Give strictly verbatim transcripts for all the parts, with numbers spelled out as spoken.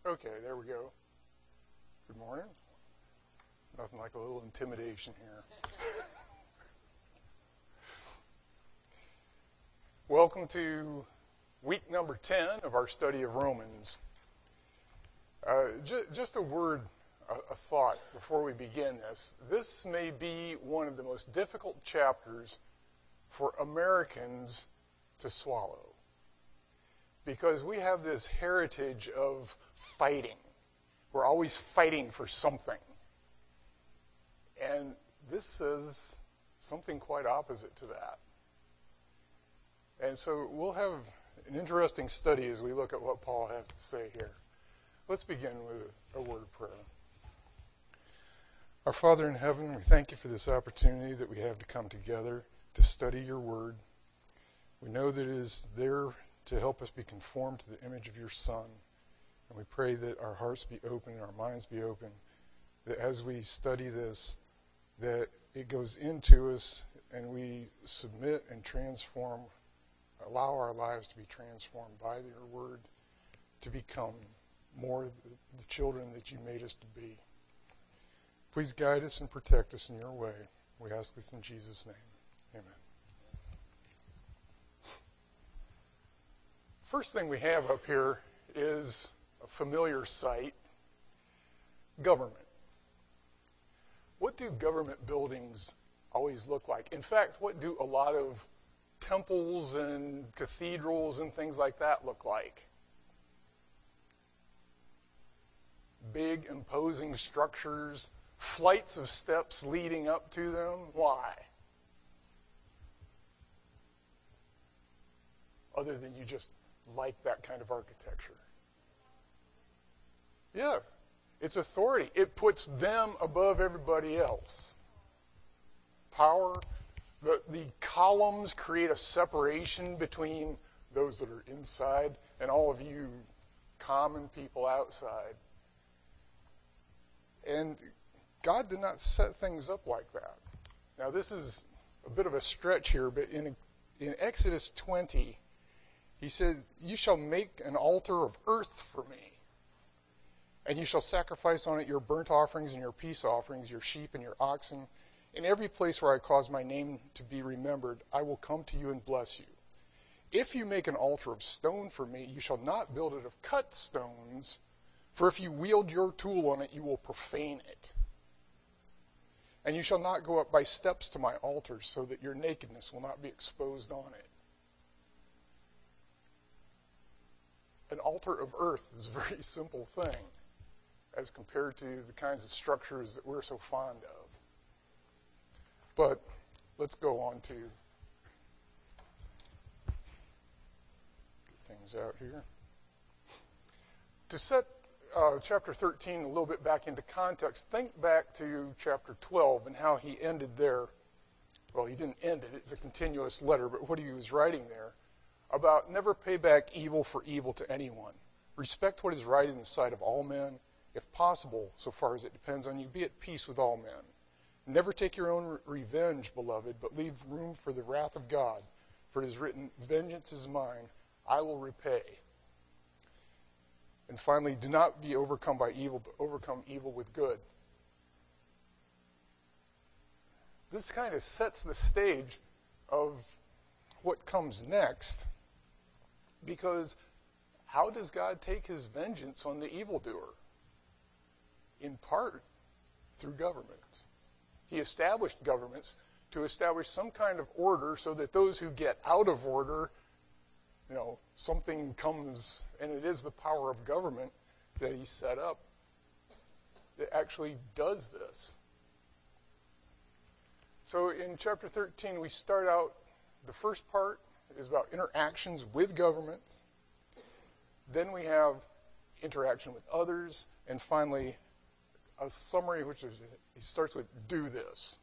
Okay, there we go. Good morning. Nothing like a little intimidation here. Welcome to week number ten of our study of Romans. Uh, ju- just a word, a, a thought before we begin this. This may be one of the most difficult chapters for Americans to swallow, because we have this heritage of fighting. We're always fighting for something. And this says something quite opposite to that. And so we'll have an interesting study as we look at what Paul has to say here. Let's begin with a word of prayer. Our Father in heaven, we thank you for this opportunity that we have to come together to study your word. We know that it is there to help us be conformed to the image of your Son. And we pray that our hearts be open and our minds be open, that as we study this, that it goes into us and we submit and transform, allow our lives to be transformed by your word to become more the children that you made us to be. Please guide us and protect us in your way. We ask this in Jesus' name. Amen. First thing we have up here is a familiar sight, government. What do government buildings always look like? In fact, what do a lot of temples and cathedrals and things like that look like? Big, imposing structures, flights of steps leading up to them. Why? Other than you just like that kind of architecture. Yes, it's authority. It puts them above everybody else. Power. The, the columns create a separation between those that are inside and all of you common people outside. And God did not set things up like that. Now, this is a bit of a stretch here, but in, in Exodus twenty, he said, "You shall make an altar of earth for me. And you shall sacrifice on it your burnt offerings and your peace offerings, your sheep and your oxen. In every place where I cause my name to be remembered, I will come to you and bless you. If you make an altar of stone for me, you shall not build it of cut stones, for if you wield your tool on it, you will profane it. And you shall not go up by steps to my altar, so that your nakedness will not be exposed on it." An altar of earth is a very simple thing as compared to the kinds of structures that we're so fond of. But let's go on to get things out here. To set uh, chapter thirteen a little bit back into context, think back to chapter twelve and how he ended there. Well, he didn't end it. It's a continuous letter, but what he was writing there about never pay back evil for evil to anyone. Respect what is right in the sight of all men. If possible, so far as it depends on you, be at peace with all men. Never take your own re- revenge, beloved, but leave room for the wrath of God. For it is written, "Vengeance is mine, I will repay." And finally, do not be overcome by evil, but overcome evil with good. This kind of sets the stage of what comes next, because how does God take his vengeance on the evildoer? In part, through governments. He established governments to establish some kind of order so that those who get out of order, you know, something comes, and it is the power of government that he set up that actually does this. So in chapter thirteen, we start out, the first part is about interactions with governments. Then we have interaction with others, and finally a summary, which is, it starts with "do this."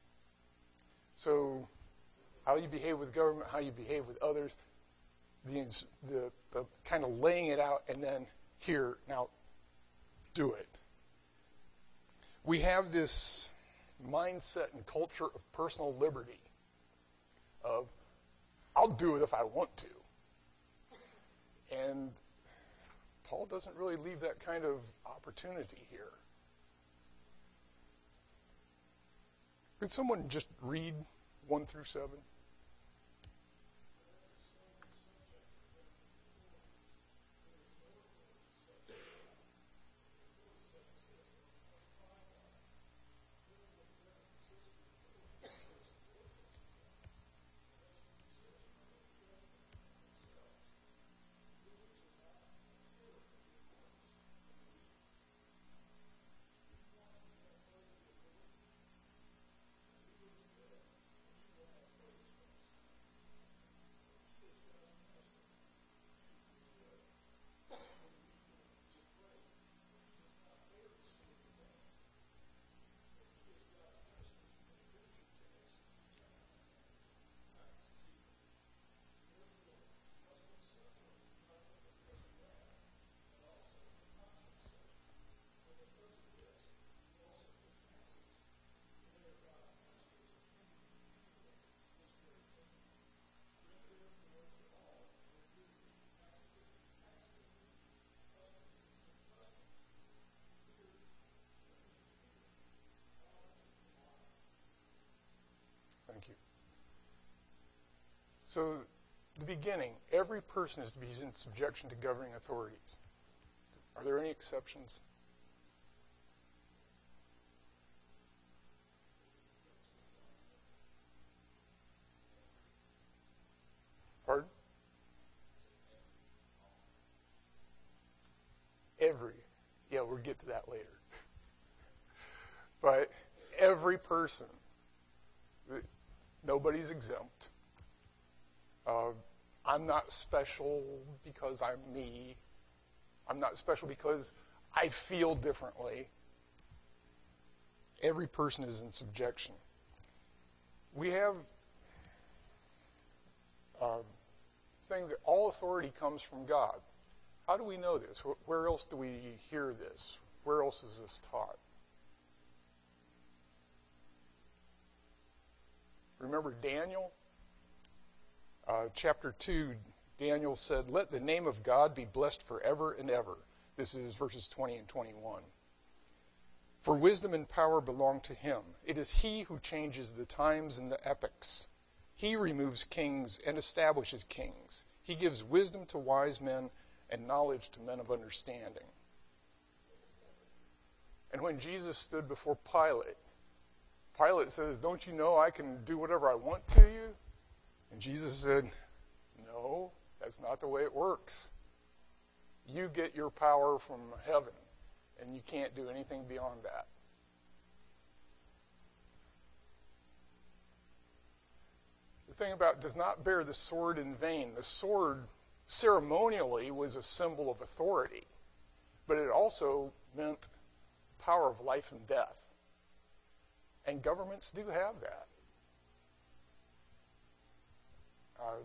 So how you behave with government, how you behave with others, the, the, the kind of laying it out, and then here, now do it. We have this mindset and culture of personal liberty, of I'll do it if I want to. And Paul Paul doesn't really leave that kind of opportunity here. Could someone just read one through seven? Thank you. So, the beginning, every person is to be in subjection to governing authorities. Are there any exceptions? Pardon? Every. Yeah, we'll get to that later. But every person, nobody's exempt. Uh, I'm not special because I'm me. I'm not special because I feel differently. Every person is in subjection. We have a thing that all authority comes from God. How do we know this? Where else do we hear this? Where else is this taught? Remember Daniel? Uh, chapter two, Daniel said, "Let the name of God be blessed forever and ever." This is verses twenty and twenty-one. "For wisdom and power belong to him. It is he who changes the times and the epochs. He removes kings and establishes kings. He gives wisdom to wise men and knowledge to men of understanding." And when Jesus stood before Pilate, Pilate says, "Don't you know I can do whatever I want to you?" And Jesus said, "No, that's not the way it works. You get your power from heaven, and you can't do anything beyond that." The thing about does not bear the sword in vain. The sword ceremonially was a symbol of authority, but it also meant power of life and death. And governments do have that. Uh,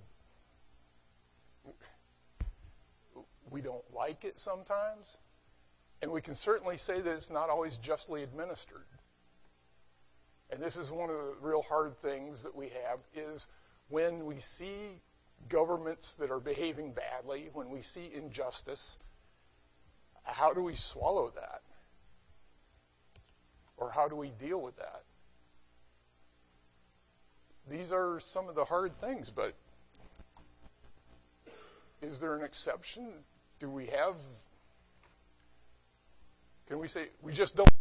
we don't like it sometimes, and we can certainly say that it's not always justly administered. And this is one of the real hard things that we have is when we see governments that are behaving badly, when we see injustice, how do we swallow that? Or how do we deal with that? These are some of the hard things, but is there an exception? Do we have, can we say, we just don't